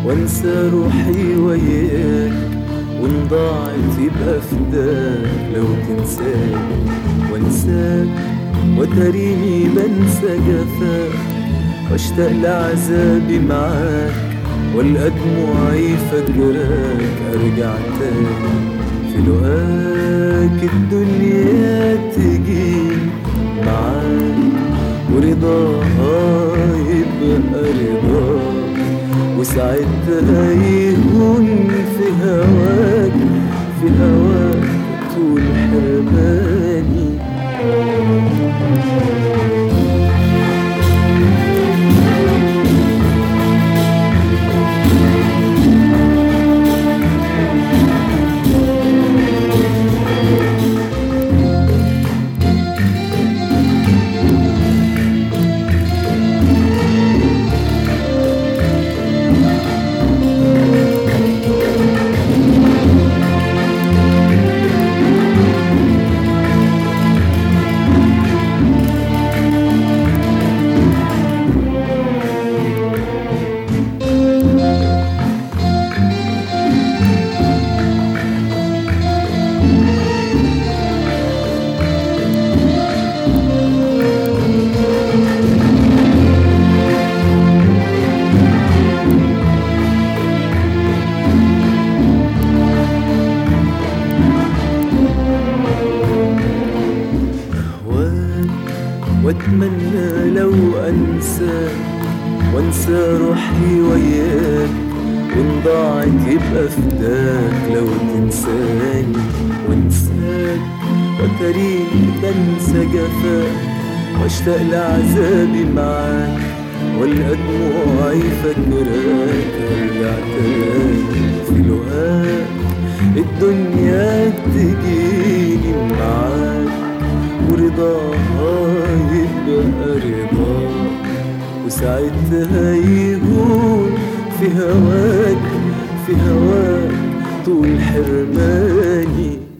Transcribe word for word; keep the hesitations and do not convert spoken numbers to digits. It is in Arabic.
وانسى روحي وياك، وان ضاعت يبقى فداك لو تنساني وانساك، وتريني بنسى جفاك واشتاق لعذابي معاك، والقى دموعي فاكراك ارجع تاني في لقاك الدنيا تجيني معاك، ورضاها يبقى رضاك، وساعتها يهون في هواك في هواك طول حرماني. واتمنى لو انساك وانسى روحي وياك، وان ضاعت يبقى فداك لو تنساني وانساك، وتريني بنسى جفاك واشتاق لعذابي معاك، والقى دموعي فاكراك ارجع تاني في لقاك الدنيا تجيني معاك، ورضاها يبقى رضاك، وساعتها يهون في هواك في هواك طول حرماني.